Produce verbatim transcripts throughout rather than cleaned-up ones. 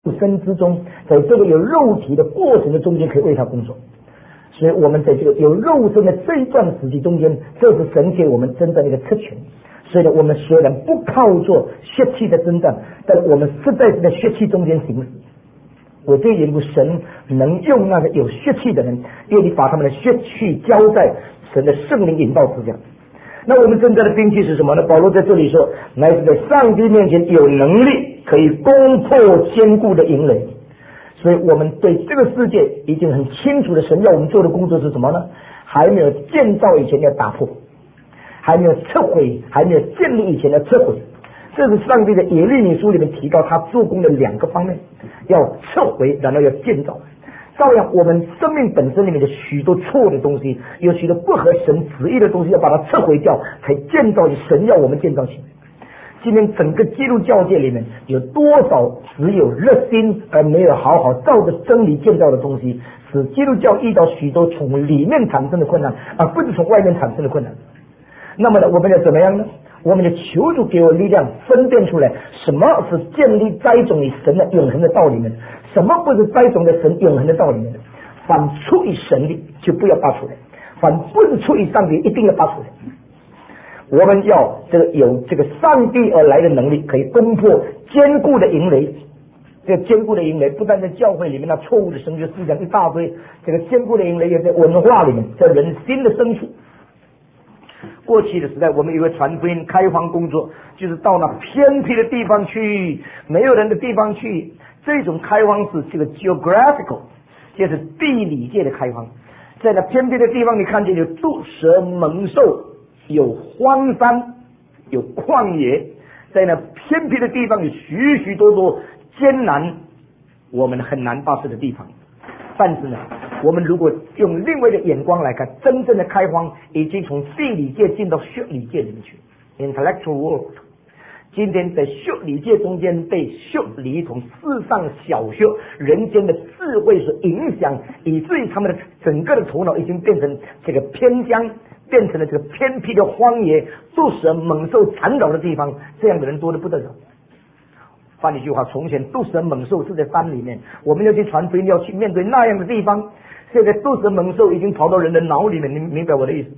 生之中，在这个有肉体的过程的中间，可以为他工作。所以我们在这个有肉身的这一段时期中间，这是神给我们真正的一个特权。所以呢，我们虽然不靠做血气的征战，但我们实在是在血气中间行驶。我这一步，神能用那个有血气的人，愿意把他们的血气交在神的圣灵引导之下。那我们真正的兵器是什么呢？保罗在这里说，乃是在上帝面前有能力可以攻破坚固的营垒。所以我们对这个世界已经很清楚的，神要我们做的工作是什么呢？还没有建造以前要打破，还没有撤毁，还没有建立以前要撤毁。这是上帝的耶利米书里面提到他做工的两个方面，要撤回，然后要建造。照样我们生命本身里面的许多错的东西，有许多不合神旨意的东西，要把它撤回掉，才建造神要我们建造起来。今天整个基督教界里面有多少只有热心而没有好好照着真理建造的东西，使基督教遇到许多从里面产生的困难，而不是从外面产生的困难。那么呢，我们要怎么样呢？我们的求主给我力量，分辨出来什么是建立栽种于神的永恒的道里面，什么不是栽种在神永恒的道里面的。凡出于神的就不要拔出来，凡不是出于上帝一定要拔出来。我们要这个有这个上帝而来的能力，可以攻破坚固的营垒。这个坚固的营垒不但在教会里面，那错误的神学思想一大堆，这个坚固的营垒也在文化里面，在人心的深处。过去的时代，我们以为传福音开荒工作就是到那偏僻的地方去，没有人的地方去。这种开荒是这个 geographical， 就是地理界的开荒。在那偏僻的地方，你看见有毒蛇猛兽，有荒山，有旷野。在那偏僻的地方有许许多多艰难我们很难发射的地方。但是呢，我们如果用另外的眼光来看，真正的开荒已经从地理界进到血理界里面去 intellectual world。 今天在血理界中间被血理从世上小学人间的智慧所影响，以至于他们的整个的头脑已经变成这个偏疆，变成了这个偏僻的荒野，毒蛇猛兽缠绕的地方。这样的人多得不得了。换一句话，从前毒蛇猛兽是在山里面，我们要去传福音，要去面对那样的地方。现在毒蛇猛兽已经跑到人的脑里面，你明白我的意思？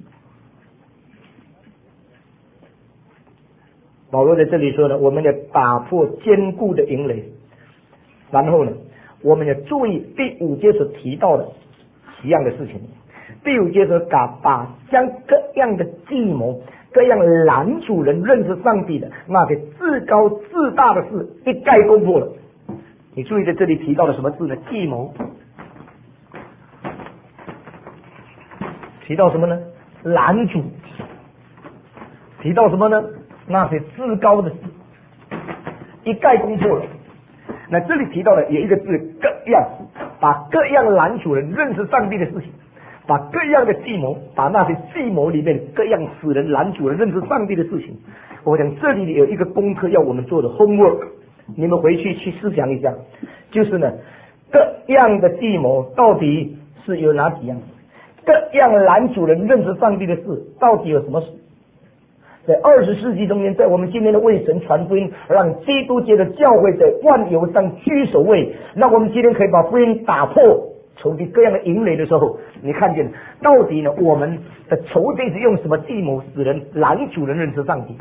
保罗在这里说呢，我们要打破坚固的营垒，然后呢，我们要注意第五节所提到的一样的事情。第五节说，把把将各样的计谋，各样拦阻人认识上帝的那些自高自大的事一概攻破了。你注意在这里提到了什么字呢？计谋。提到什么呢？拦阻。提到什么呢？那些自高的事一概攻破了。那这里提到的有一个字，各样，把各样拦阻人认识上帝的事情，把各样的计谋，把那些计谋里面各样使人拦阻人认识上帝的事情。我想这里有一个功课要我们做的 homework， 你们回去去思想一下，就是呢，各样的计谋到底是有哪几样？各样拦阻人认识上帝的事到底有什么事？在二十世纪中间，在我们今天的为神传福音，让基督界的教会在万有上居首位，让我们今天可以把福音打破仇敌各样的营垒的时候，你看见到底呢，我们的仇敌是用什么计谋使人拦阻人认识上帝？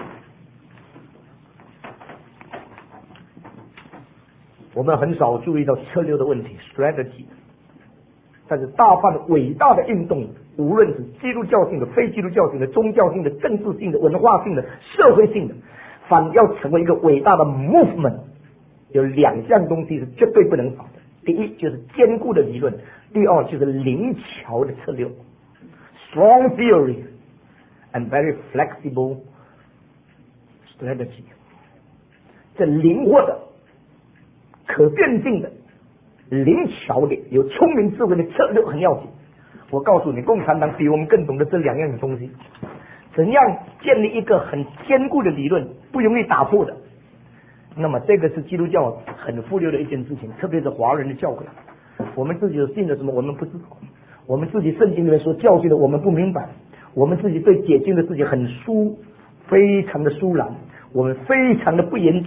我们很少注意到策略的问题 strategy， 但是大半伟大的运动，无论是基督教性的、非基督教性的、宗教性的、政治性的、文化性的、社会性的，反要成为一个伟大的 movement， 有两项东西是绝对不能少的。第一就是坚固的理论，第二就是灵巧的策略 strong theory and very flexible strategy。 这灵活的、可变性的、灵巧的、有聪明智慧的策略很要紧。我告诉你，共产党比我们更懂得这两样的东西。怎样建立一个很坚固的理论，不容易打破的？那么这个是基督教很忽略的一件事情，特别是华人的教会。我们自己有信的什么我们不知道，我们自己圣经里面说教训的我们不明白，我们自己对解经的事情很疏，非常的疏懒，我们非常的不严谨。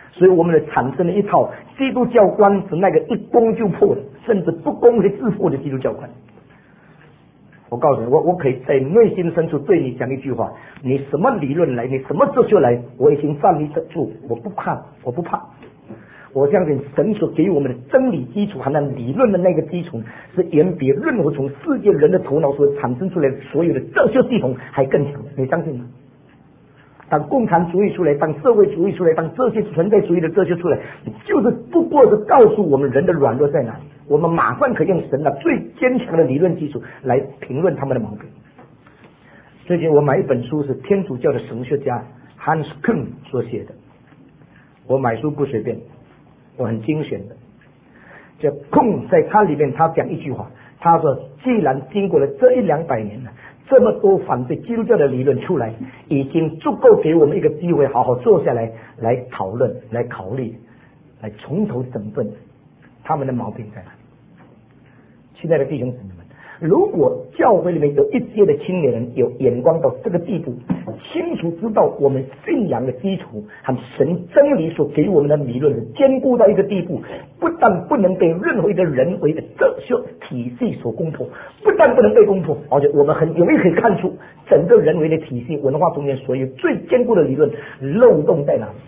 所以我们的产生了一套基督教观是那个一攻就破的，甚至不攻会自破的基督教观。我告诉你，我我可以在内心深处对你讲一句话：你什么理论来，你什么哲学来，我已经站立得住，我不怕，我不怕。我相信神所给我们的真理基础和那理论的那个基础，是远比任何从世界人的头脑所产生出来的所有的哲学系统还更强的。你相信吗？当共产主义出来，当社会主义出来，当这些存在主义的哲学出来，就是不过是告诉我们人的软弱在哪里。我们马上可以用神的最坚强的理论基础来评论他们的毛病。最近我买一本书，是天主教的神学家 Hans Küng 所写的。我买书不随便，我很精选的。这Küng在他里面他讲一句话，他说既然经过了这一两百年了，这么多反对基督教的理论出来，已经足够给我们一个机会好好坐下来来讨论，来考虑，来从头整顿他们的毛病在哪里。亲爱的弟兄姊妹们，如果教会里面有一些的青年人有眼光到这个地步，清楚知道我们信仰的基础和神真理所给我们的理论是坚固到一个地步，不但不能被任何一个人为的哲学体系所攻破，不但不能被攻破，而且我们很容易可以看出整个人为的体系文化中间所有最坚固的理论漏洞在哪里。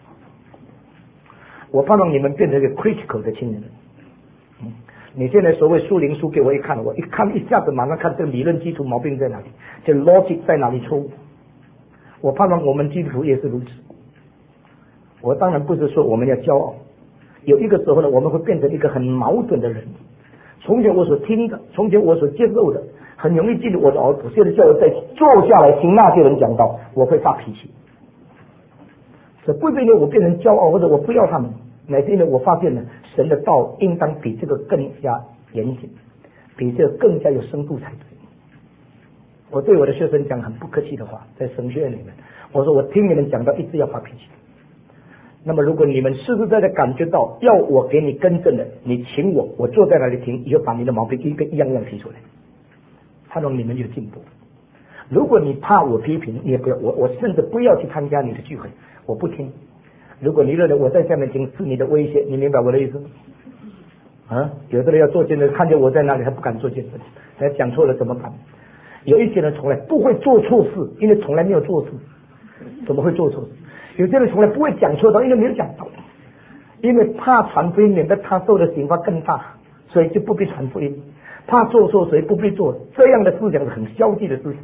我盼望你们变成一个 critical 的青年人。嗯你现在所谓书灵书给我一看，我一看一下子马上看这个理论基础毛病在哪里，这 logic 在哪里错误。我盼望我们基督徒也是如此。我当然不是说我们要骄傲，有一个时候呢，我们会变成一个很矛盾的人。从前我所听的，从前我所接受的，很容易进入我的耳朵。现在叫我再坐下来听那些人讲道，我会发脾气。这不是因为我变成骄傲，或者我不要他们。乃是因为我发现呢，神的道应当比这个更加严谨，比这个更加有深度才对。我对我的学生讲很不客气的话，在神学院里面，我说我听你们讲到一直要发脾气。那么如果你们实实在在感觉到要我给你更正的，你请我，我坐在那里听，你就把你的毛病一个一样样提出来，盼望你们有进步。如果你怕我批评，你也不要我，我甚至不要去参加你的聚会，我不听。如果你认为我在下面听是你的威胁，你明白我的意思吗？啊，有的人要做见证，看见我在那里，他不敢做见证，他讲错了怎么办？有一些人从来不会做错事，因为从来没有做事，怎么会做错事？有些人从来不会讲错道，因为没有讲到，因为怕传福音免得他受的刑罚更大，所以就不必传福音；怕做错，所以不必做。这样的思想是很消极的思想。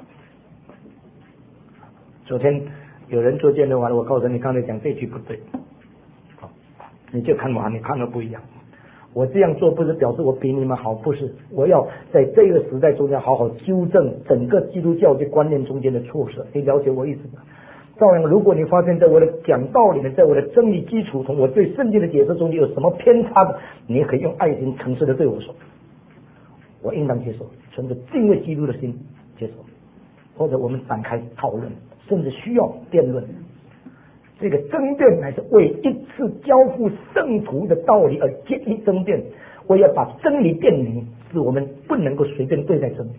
昨天有人做见证完了，我告诉你，刚才讲这句不对，好，你就看我，你看的不一样。我这样做不是表示我比你们好，不是，我要在这个时代中间好好纠正整个基督教的观念中间的错失。你了解我意思吗？照样，如果你发现在我的讲道里面，在我的真理基础同我对圣经的解释中间有什么偏差的，你可以用爱心诚实的对我说，我应当接受，存着敬畏基督的心接受，或者我们展开讨论，甚至需要辩论。这个争辩乃是为一次交付圣徒的道理而建立争辩，我要把真理辨明，使我们不能够随便对待真理。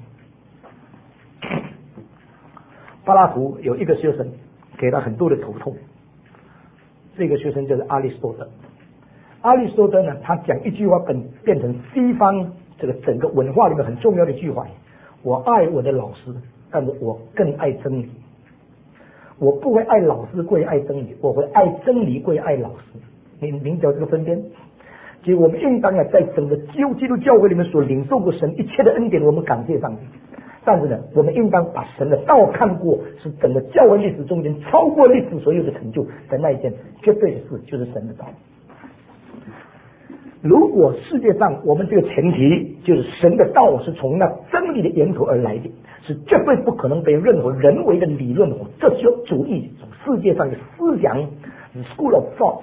柏拉图有一个学生给他很多的头痛，这个学生就是亚里士多德。亚里士多德呢，他讲一句话本变成西方这个整个文化里面很重要的一句话：我爱我的老师，但是我更爱真理。我不会爱老师过于爱真理，我会爱真理过于爱老师。你明晓这个分辨？其实我们应当啊，在整个基督基督教会里面所领受过神一切的恩典，我们感谢上帝。但是呢，我们应当把神的道看过是整个教会历史中间超过历史所有的成就的那一件绝对的事，就是神的道。如果世界上我们这个前提就是神的道是从那真理的源头而来的，是绝对不可能被任何人为的理论或哲学主义世界上的思想 the school of thought,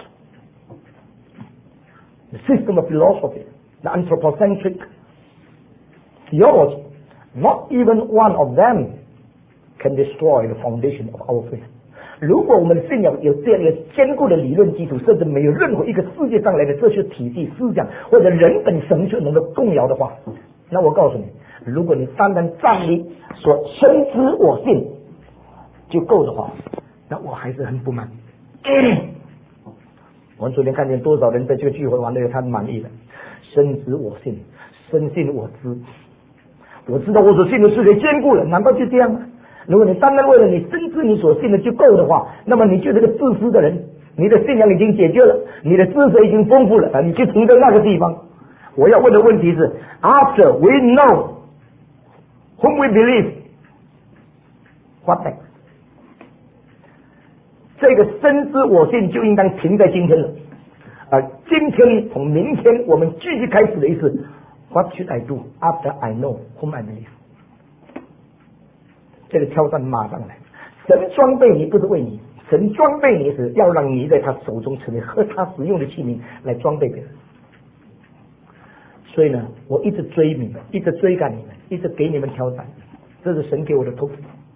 the system of philosophy, the anthropocentric theology, not even one of them can destroy the foundation of our faith. 如果我们的信仰有这样一个坚固的理论基础，甚至没有任何一个世界上来的哲学体系、思想或者人本神学能够动摇的话，那我告诉你，如果你单单站立说深知我信就够的话，那我还是很不满。 我们昨天看见多少人在这个聚会完了以后，他满意了。深知我信，深信我知，我知道我所信的是谁坚固了，难道就这样吗？如果你单单为了你深知你所信的就够的话，那么你就是个自私的人。你的信仰已经解决了，你的知识已经丰富了啊！你就停在那个地方。我要问的问题是 ：After we know whom we believe, what next？ 这个深知我信就应当停在今天了。而今天从明天我们继续开始的意思 ：What should I do after I know whom I believe？ 这个挑战马上来。神装备你不是为你。神装备你是要让你在他手中成为和他使用的器皿来装备别人。所以呢，我一直追你们，一直追赶你们，一直给你们挑战，这是神给我的托付。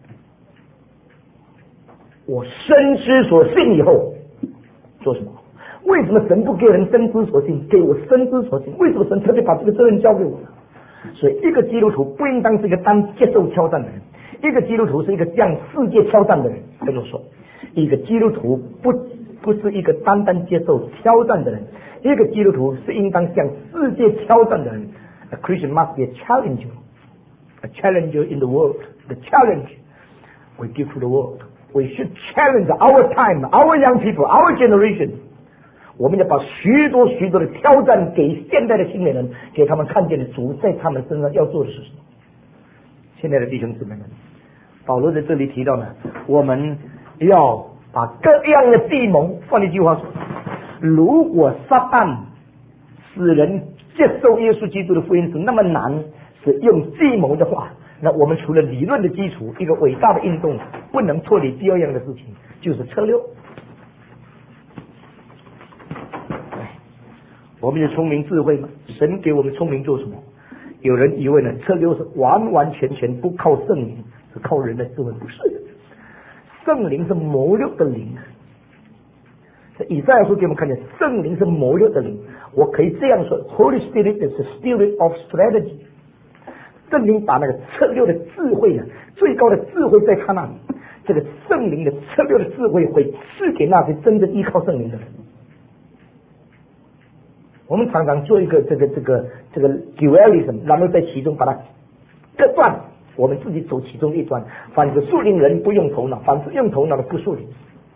我深知所信以后做什么？为什么神不给人深知所信，给我深知所信？为什么神特别把这个责任交给我呢？所以一个基督徒不应当是一个单接受挑战的人，一个基督徒是一个向世界挑战的人。跟我说，一个基督徒不不是一个单单接受挑战的人，一个基督徒是应当向世界挑战的人。A Christian must be a challenger, a challenger in the world. The challenge we give to the world. We should challenge our time, our young people, our generation. 我们要把许多许多的挑战给现代的青年人，给他们看见的主在他们身上要做的是什么。现在的弟兄姊妹们，保罗在这里提到呢，我们要把各样的计谋，换一句话说，如果撒旦使人接受耶稣基督的福音是那么难，是用计谋的话，那我们除了理论的基础，一个伟大的运动不能脱离第二样的事情，就是策略。我们有聪明智慧吗？神给我们聪明做什么？有人以为呢，策略是完完全全不靠圣灵，是靠人的智慧，不是的。圣灵是谋略的灵。以赛亚书给我们看见，圣灵是谋略的灵。我可以这样说 ，Holy Spirit is the spirit of strategy。圣灵把那个策略的智慧呢，最高的智慧在他那里。这个圣灵的策略的智慧会赐给那些真正依靠圣灵的人。我们常常做一个这个这个这个 dualism， 然后在其中把它各断，我们自己走其中一端。反正属灵人不用头脑，反正用头脑的不属灵。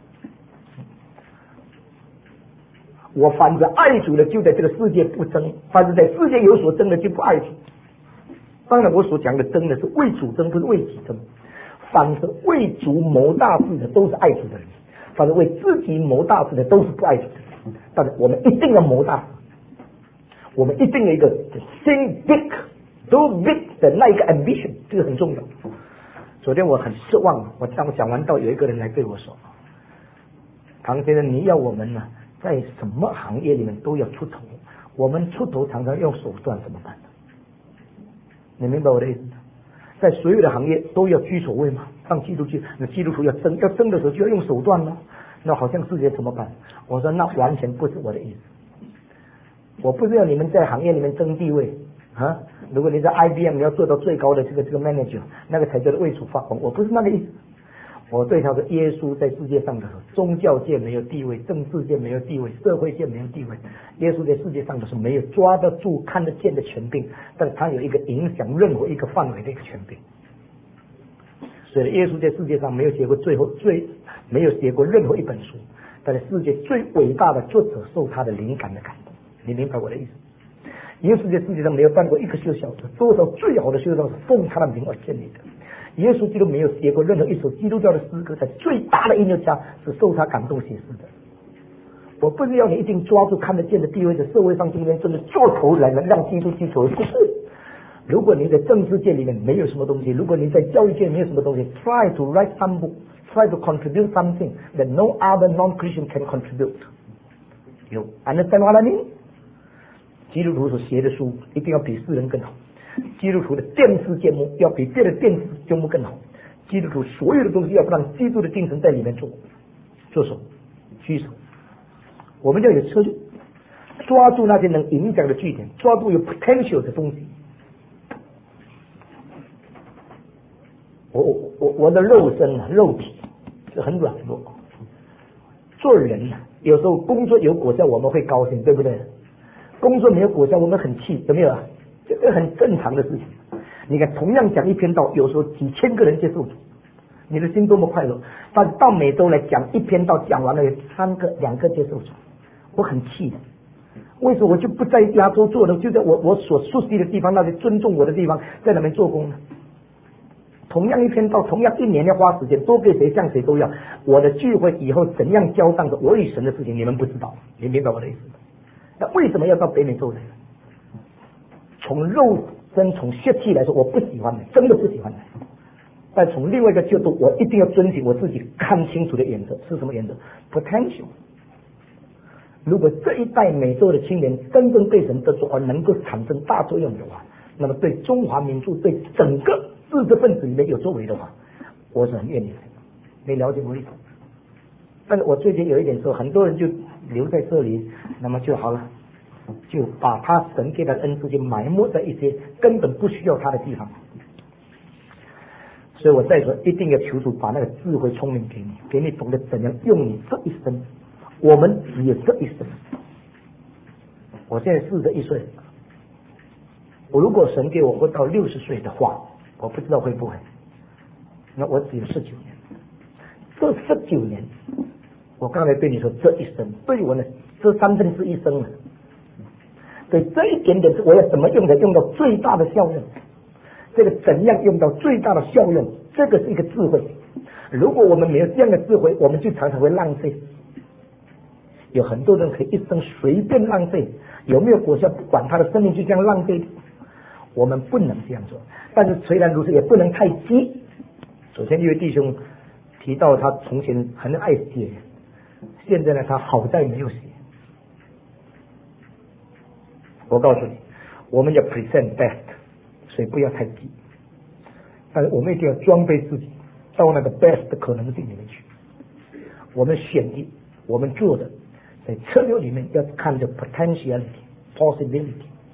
我反正爱主的就在这个世界不争，反正在世界有所争的就不爱主。当然我所讲的争的是为主争，不是为己争。反正为主谋大事的都是爱主的人，反正为自己谋大事的都是不爱主的人。但是我们一定要谋大事，我们一定有一个 think big do big 的那一个 ambition， 这个很重要。昨天我很失望，我当讲完道，有一个人来对我说，唐先生，你要我们呢在什么行业里面都要出头，我们出头常常用手段怎么办？你明白我的意思吗？在所有的行业都要居首位嘛，让基督徒，那基督徒要争，要争的时候就要用手段吗？那好像世界怎么办？我说那完全不是我的意思。我不是要你们在行业里面争地位啊！如果你在 I B M 你要做到最高的这个这个 manager， 那个才叫做为主发光。我不是那个意思。我对他说，耶稣在世界上的时候，宗教界没有地位，政治界没有地位，社会界没有地位。耶稣在世界上的时候没有抓得住、看得见的权柄，但是他有一个影响任何一个范围的一个权柄。所以耶稣在世界上没有写过最后最没有写过任何一本书，但是世界最伟大的作者受他的灵感的感动。你明白我的意思？耶稣在世界上没有办过一个修小说，多少最好的修道是奉他的名而建立的。耶稣基督没有写过任何一首基督教的诗歌，在最大的音乐家是受他感动写诗的。我不是要你一定抓住看得见的地位，在社会上今天真的做头来了，让基督记仇，不是。如果你在政治界里面没有什么东西，如果你在教育界没有什么东西 ，try to write some book, try to contribute something that no other non-Christian can contribute. You understand what I mean? 基督徒所写的书一定要比世人更好。基督徒的电视节目要比别的电视节目更好。基督徒所有的东西要让基督的精神在里面做，做手、举手。我们要有策略，抓住那些能影响的据点，抓住有 potential 的东西。我我我我的肉身啊，肉体是很软弱。做人啊， 有时候工作有果效我们会高兴，对不对？工作没有果效我们很气，有没有？这个很正常的事情。你看同样讲一篇道，有时候几千个人接受主，你的心多么快乐。但是到每周来讲一篇道，讲完了有三个两个接受主，我很气的。为什么我就不在亚洲做呢？就在我我所熟悉的地方，那里尊重我的地方，在那边做工呢？同样一篇道，同样一年要花时间，多给谁像谁都要。我的聚会以后怎样交账的，我与神的事情你们不知道，你明白我的意思吗？那为什么要到北美洲来？从肉身从血气来说，我不喜欢的，真的不喜欢的。但从另外一个角度，我一定要遵循我自己看清楚的原则是什么原则 ？potential。如果这一代美洲的青年真正被神得着而能够产生大作用的话，那么对中华民族对整个知识分子里面有作为的话，我是很愿意的。你了解我意思？但是我最近有一点说，很多人就留在这里，那么就好了，就把他神给他的恩赐就埋没在一些根本不需要他的地方。所以我再说，一定要求主把那个智慧聪明给你，给你懂得怎样用你这一生。我们只有这一生。我现在四十一岁，我如果神给我活到六十岁的话，我不知道会不会。那我只有十九年，这十九年，我刚才对你说这一生，对我呢，这三分之一生了。对这一点点，我要怎么用的，用到最大的效用？这个怎样用到最大的效用？这个是一个智慧。如果我们没有这样的智慧，我们就常常会浪费。有很多人可以一生随便浪费，有没有果效不管，他的生命就这样浪费。我们不能这样做，但是虽然如此，也不能太急。首先，一位弟兄提到他从前很爱写，现在呢，他好在没有写。我告诉你，我们要 present best， 所以不要太急。但是我们一定要装备自己到那个 best 的可能性里面去。我们选的，我们做的，在策略里面要看着 potentiality、possibility，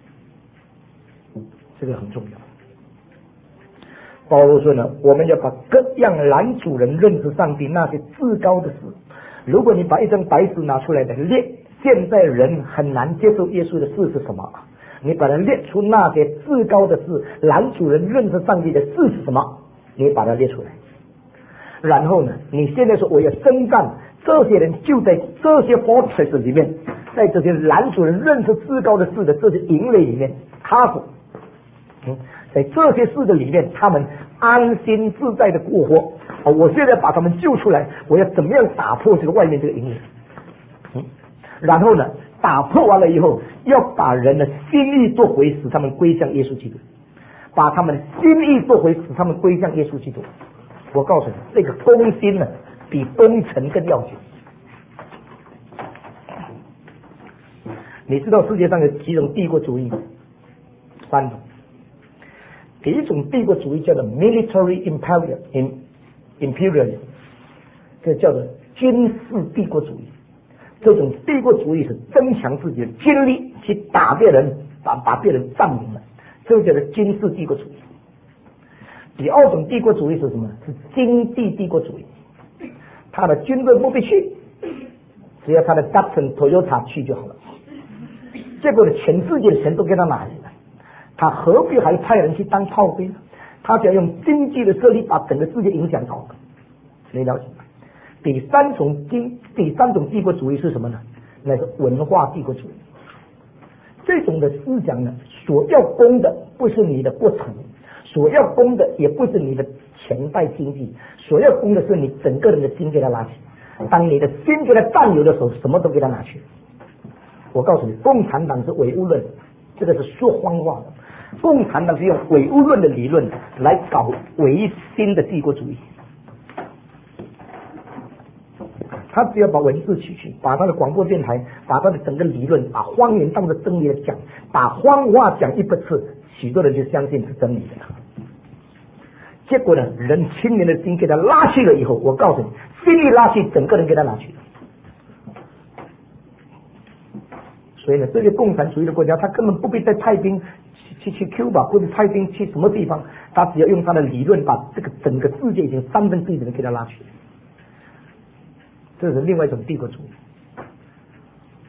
这个很重要。保罗说呢，我们要把各样拦阻人认识上帝那些至高的事。如果你把一张白纸拿出来的列，现在人很难接受耶稣的事是什么？你把它列出那些至高的事，拦阻人认识上帝的事是什么？你把它列出来。然后呢，你现在说我要征战，这些人就在这些 fortress 里面，在这些拦阻人认识至高的事的这些营垒里面，他是嗯，在这些事的里面，他们安心自在的过活。哦，我现在把他们救出来，我要怎么样打破这个外面这个营垒？嗯，然后呢，打破完了以后，要把人的心意做回，使他们归向耶稣基督。把他们心意做回，使他们归向耶稣基督。我告诉你，这个攻心呢，比攻城更要紧。你知道世界上有几种帝国主义吗？三种。第一种帝国主义叫做 military imperial imperialism， 这叫做军事帝国主义。这种帝国主义是增强自己的军力去打别人，把把别人占领了，这个叫做军事帝国主义。第二种帝国主义是什么？是经济帝国主义。他的军队不必去，只要他的 Datsun Toyota 去就好了。结果呢，全世界的钱都给他拿来了，他何必还派人去当炮兵呢？他只要用经济的势力把整个世界影响到。你了解吗？第三种经第三种帝国主义是什么呢？那是文化帝国主义。这种的思想呢，所要攻的不是你的国土，所要攻的也不是你的钱袋经济，所要攻的是你整个人的心给他拉起。当你的心给他占有的时候，什么都给他拿去。我告诉你，共产党是唯物论，这个是说谎话的。共产党是用唯物论的理论来搞唯心的帝国主义。他只要把文字取去，把他的广播电台，把他的整个理论，把谎言当作真理来讲，把谎话讲一百次，许多人就相信是真理的。结果呢，人青年的心给他拉去了以后，我告诉你，心一拉去，整个人给他拿去了。所以呢，这些共产主义的国家，他根本不必在太平去去 Cuba 或者太平去什么地方，他只要用他的理论，把这个整个世界已经三分之一的人给他拉去。这是另外一种帝国主义。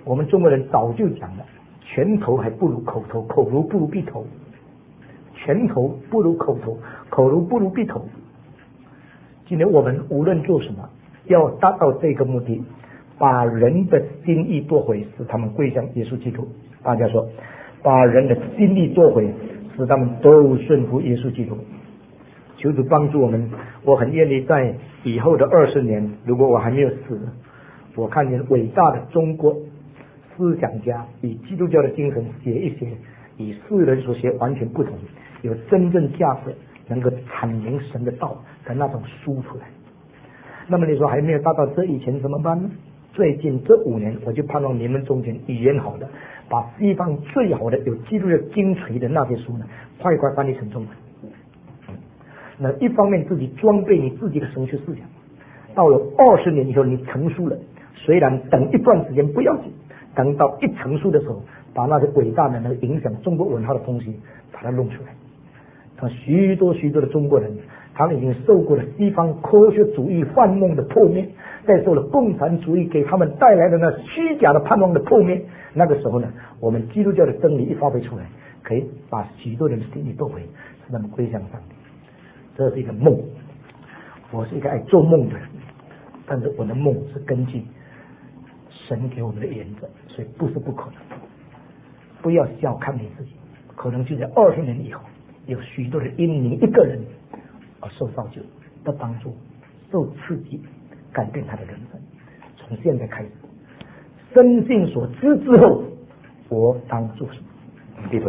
我们中国人早就讲了，拳头还不如口头，口如不如鼻头，拳头不如口头，口如不如鼻头。今天我们无论做什么，要达到这个目的，把人的心意夺回，使他们归向耶稣基督。大家说，把人的心意夺回，使他们都顺服耶稣基督。求主帮助我们，我很愿意在以后的二十年，如果我还没有死，我看见伟大的中国思想家以基督教的精神写一些与世人所写完全不同，有真正价值，能够阐明神的道的那种书出来。那么你说还没有达到这以前怎么办呢？最近这五年，我就盼望你们中间语言好的，把西方最好的有基督的精髓的那些书呢，快快翻译成中文。那一方面自己装备你自己的神学思想，到了二十年以后你成熟了，虽然等一段时间不要紧，等到一成熟的时候，把那些伟大的那个影响中国文化的东西把它弄出来。他许多许多的中国人，他们已经受过了西方科学主义幻梦的破灭，再受了共产主义给他们带来的那虚假的盼望的破灭。那个时候呢，我们基督教的真理一发挥出来，可以把许多人的心理夺回，使他们归向上帝。这是一个梦，我是一个爱做梦的人，但是我的梦是根据神给我们的原则，所以不是不可能。不要小看你自己，可能就在二十年以后，有许多人因你一个人而受造就、得帮助、受刺激，改变他的人生。从现在开始，深信所知之后，我当做什么？对不对？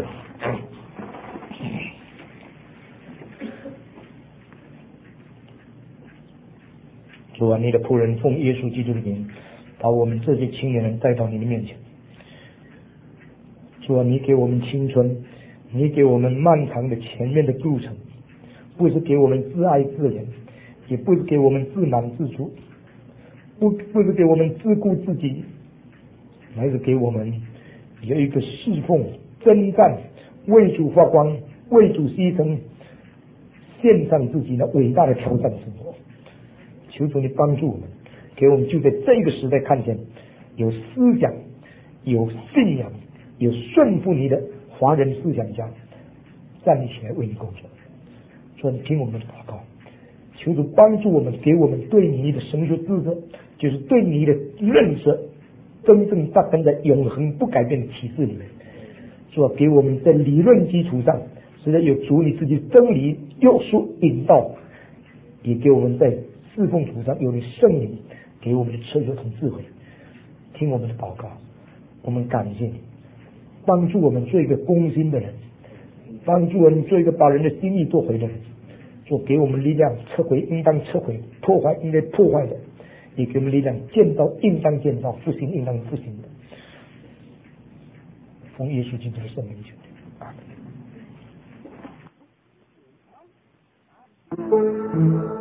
主啊，你的仆人奉耶稣基督的名，把我们这些青年人带到你的面前。主啊，你给我们青春，你给我们漫长的前面的路程，不是给我们自爱自怜，也不是给我们自满自足，不不是给我们自顾自己，乃是给我们有一个侍奉、征战、为主发光、为主牺牲、献上自己的伟大的挑战生活。求主你帮助我们，给我们就在这个时代看见有思想、有信仰、有顺服你的华人思想家站立起来为你工作。主你听我们的祷告，求主帮助我们，给我们对你的神学知识，就是对你的认识，真正扎根在永恒不改变的启示里面。主啊，给我们在理论基础上，实在有主你自己真理约束引导，也给我们在侍奉途上有你圣灵给我们的车学同智慧。听我们的祷告，我们感谢你，帮助我们做一个忠心的人，帮助我们做一个把人的心意做回的人，做给我们力量撤回应当撤回，破坏应该破坏的，也给我们力量建造应当建造，复兴应当复兴的。奉耶稣基督的圣名求，阿门。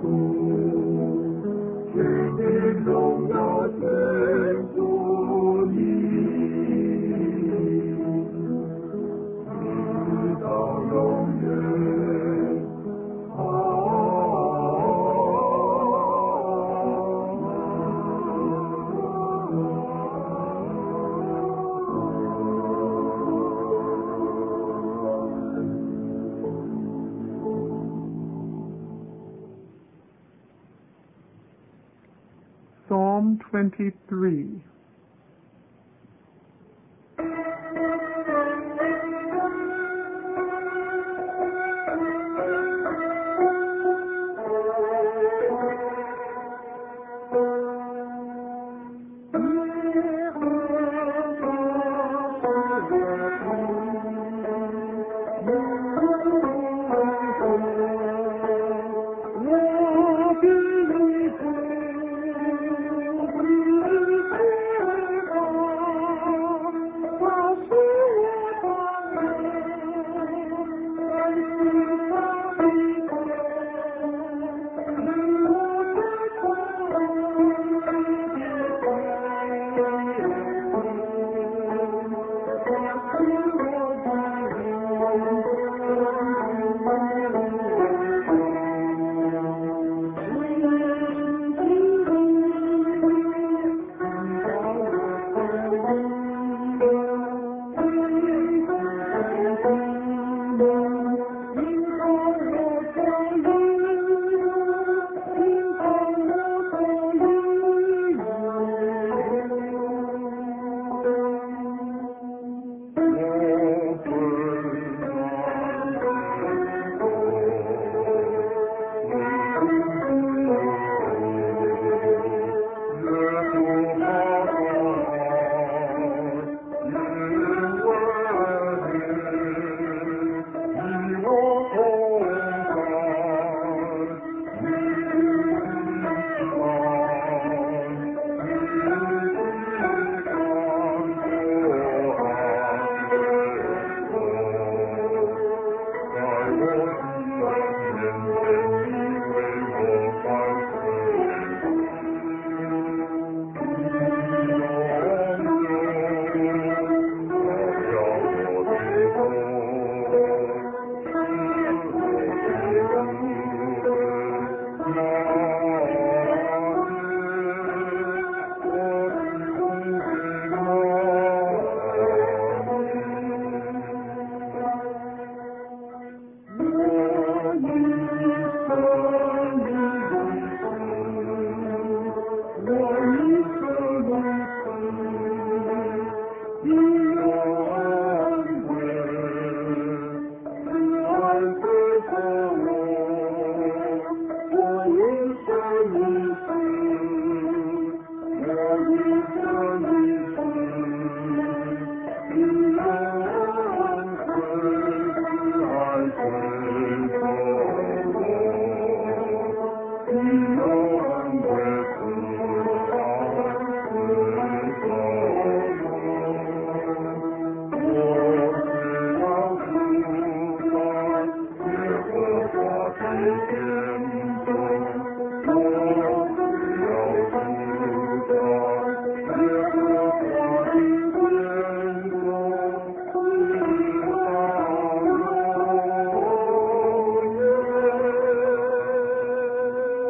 Psalm twenty-three.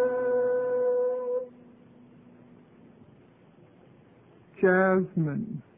Jasmine.